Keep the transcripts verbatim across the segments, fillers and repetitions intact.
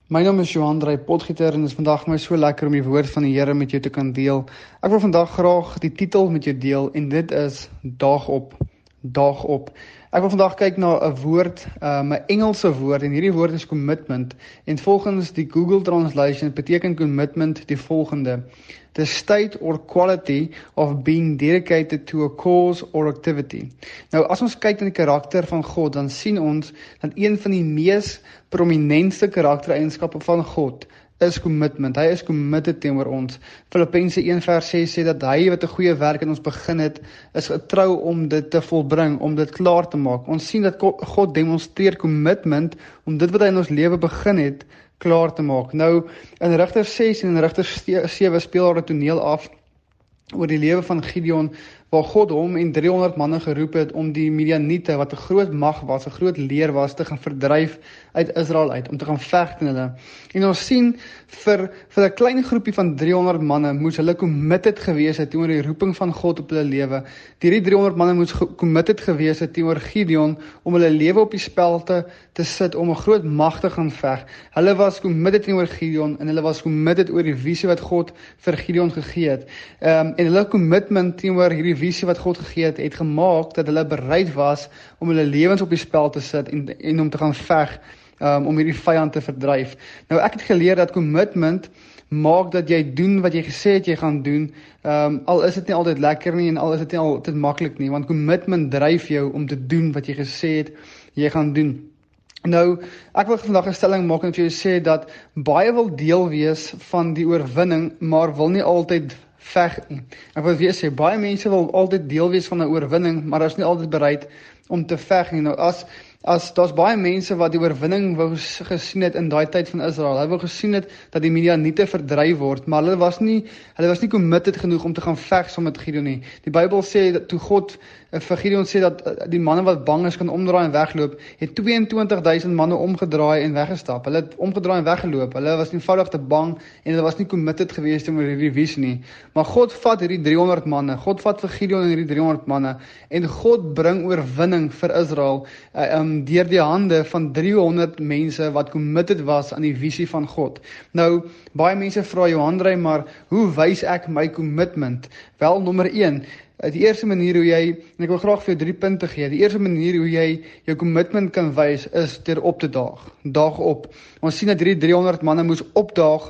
My naam is Johan Drey Potgieter en dit is vandag my so lekker om die woord van die Here met jou te kan deel. Ek wil vandag graag die titel met jou deel en dit is Daag op, Daag op. Ek wil vandag kyk na 'n woord, um, 'n Engelse woord en hierdie woord is commitment en volgens die Google Translation beteken commitment die volgende: the state or quality of being dedicated to a cause or activity. Nou, as ons kyk na die karakter van God, dan sien ons dat een van die mees prominentste karaktereienskappe van God is commitment. Hy is committed teenoor ons. Filippense een vers ses sê dat hy wat 'n goeie werk in ons begin het, is getrou om dit te volbring, om dit klaar te maak. Ons sien dat God demonstreer commitment om dit wat hy in ons lewe begin het, klaar te maak. Nou, in Rigters ses en in Rigters sewe speel daar 'n toneel af oor die lewe van Gideon, waar God hom en driehonderd manne geroep het om die Midianiete, wat 'n groot mag was, 'n groot leer was, te gaan verdryf uit Israel uit, om te gaan veg teen hulle. En ons sien, vir, vir 'n klein groepie van driehonderd manne, moes hulle committed gewees het teenoor die roeping van God op hulle lewe. Die driehonderd manne moes committed gewees het teenoor Gideon, om hulle lewe op die spel te, te sit, om 'n groot mag te gaan veg. Hulle was committed teenoor Gideon, en hulle was committed oor die visie wat God vir Gideon gegee het. Um, en hulle commitment teenoor hierdie visie wat God gegee het, het gemaak dat hulle bereid was om hulle lewens op die spel te sit en, en om te gaan veg, um, om hierdie vyand te verdryf. Nou, ek het geleer dat commitment maak dat jy doen wat jy gesê het jy gaan doen, um, al is dit nie altyd lekker nie en al is dit nie altyd maklik nie, want commitment dryf jou om te doen wat jy gesê het jy gaan doen. Nou, ek wil vandag 'n stelling maak en vir jou sê dat baie wil deel wees van die oorwinning, maar wil nie altyd veg nie. Ek wil weer sê, baie mense wil altyd deel wees van 'n oorwinning, maar is nie altyd bereid om te veg nie. Nou, as As daar's baie mense wat die oorwinning wou gesien het in daai tyd van Israel. Hulle wou gesien het dat die Midianiete verdryf word, maar hulle was nie hulle was nie committed genoeg om te gaan veg saam met Gideon nie. Die Bybel sê dat toe God vir Gideon sê dat die manne wat bang is kan omdraai en wegloop, het twee en twintig duisend manne omgedraai en weggestap. Hulle het omgedraai en weggeloop. Hulle was eenvoudig te bang en hulle was nie committed geweest om hierdie visie nie. Maar God vat hierdie driehonderd manne. God vat vir Gideon en hierdie driehonderd manne en God bring oorwinning vir Israel uh, um, deur die hande van driehonderd mense wat committed was aan die visie van God. Nou, baie mense vra Johan Drey, maar hoe wys ek my commitment? Wel, nommer een, die eerste manier hoe jy, en ek wil graag vir jou drie punte gee, die eerste manier hoe jy jou commitment kan wys, is deur op te daag. Daag op. Ons sien dat hierdie driehonderd manne moes opdaag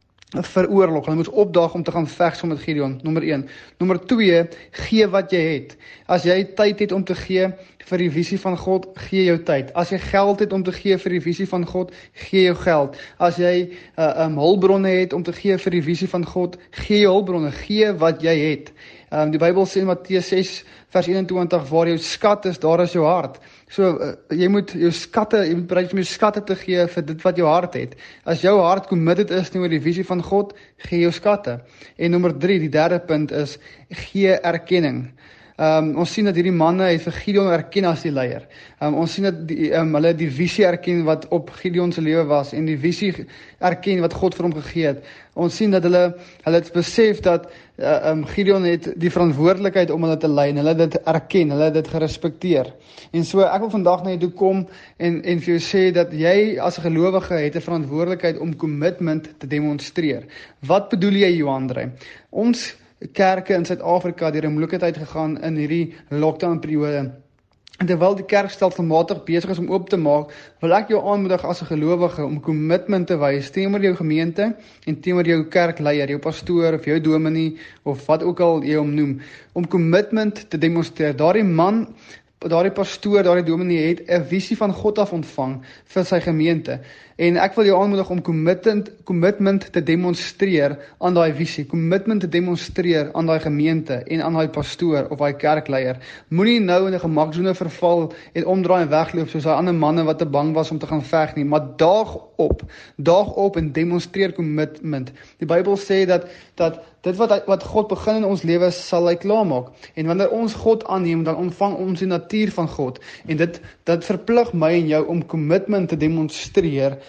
vir oorlog. Hulle moes opdaag om te gaan veg saam met Gideon, nommer een. Nommer twee, gee wat jy het. As jy tyd het om te gee vir die visie van God, gee jou tyd. As jy geld het om te gee vir die visie van God, gee jou geld. As jy uh, um, hulpbronne het om te gee vir die visie van God, gee jou hulpbronne, gee wat jy het. Um, die Bybel sê in Matteus ses vers eenentwintig, waar jou skat is, daar is jou hart. So, uh, jy moet jou skatte, jy moet bereid om jou skatte te gee vir dit wat jou hart het. As jou hart committed is teenoor die visie van God, gee jou skatte. En nommer drie, die derde punt is, gee erkenning. Um, ons sien dat hierdie manne het vir Gideon erken as die leier. Um, ons sien dat die, um, hulle die visie erken wat op Gideon se lewe was en die visie erken wat God vir hom gegee het. Ons sien dat hulle hulle het besef dat uh, um, Gideon het die verantwoordelikheid om hulle te lei en hulle het dit erken, hulle het dit gerespekteer. En so ek wil vandag na jou toe kom en en vir jou sê dat jy as 'n gelowige het 'n verantwoordelikheid om commitment te demonstreer. Wat bedoel jy, Johan Drey? Ons kerke in Suid-Afrika deur 'n moeilike tyd gegaan in hierdie lockdown periode. En terwyl die kerk stelselmatig besig is om oop te maak, wil ek jou aanmoedig as 'n gelowige om commitment te wys teenoor jou gemeente en teenoor jou kerkleier, jou pastoor of jou dominee of wat ook al jy hom noem, om commitment te demonstreer. Daardie man, daardie pastoor, daardie dominee het 'n visie van God af ontvang vir sy gemeente. En ek wil jou aanmoedig om commitment, commitment te demonstreer aan daai visie, commitment te demonstreer aan daai gemeente en aan daai pastoor of daai kerkleier. Moenie nou in 'n gemaksone verval en omdraai en wegloop soos daai ander manne wat te bang was om te gaan veg nie, maar daag op, daag op en demonstreer commitment. Die Bybel sê dat dat dit wat wat God begin in ons lewe sal hy klaarmaak. En wanneer ons God aanneem, dan ontvang ons die natuur van God. En dit dit verplig my en jou om commitment te demonstreer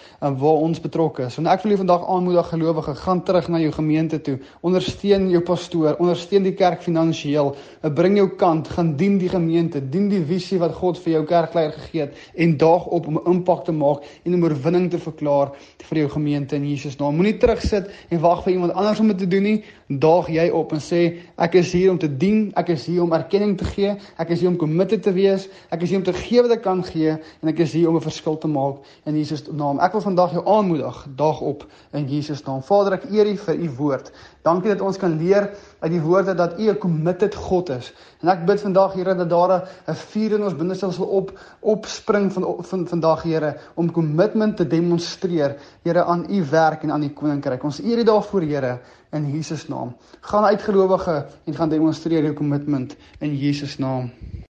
en waar ons betrokke is. En ek wil jou vandag aanmoedig, gelowige, gaan terug na jou gemeente toe, ondersteun jou pastoor, ondersteun die kerk finansiëel, bring jou kant, gaan dien die gemeente, dien die visie wat God vir jou kerkleier gegee het, en daag op om 'n impak te maak en om oorwinning te verklaar vir jou gemeente in Jesus naam. Moenie terugsit en wag vir iemand anders om dit te doen nie, daag jy op en sê, ek is hier om te dien, ek is hier om erkenning te gee, ek is hier om committed te wees, ek is hier om te gee wat ek kan gee, en ek is hier om 'n verskil te maak in Jesus naam. Ek wil vandag jou aanmoedig, daag op in Jesus naam. Vader, ek eer U vir U woord. Dankie dat ons kan leer uit die woorde dat U 'n committed God is. En ek bid vandag, Here, dat daar 'n vuur in ons binneste sal op opspring van, van vandag, Here, om commitment te demonstreer, Here, aan U werk en aan U koninkryk. Ons eer U daarvoor, Here, in Jesus naam. Gaan uit, gelowige, en gaan demonstreer jou commitment in Jesus naam.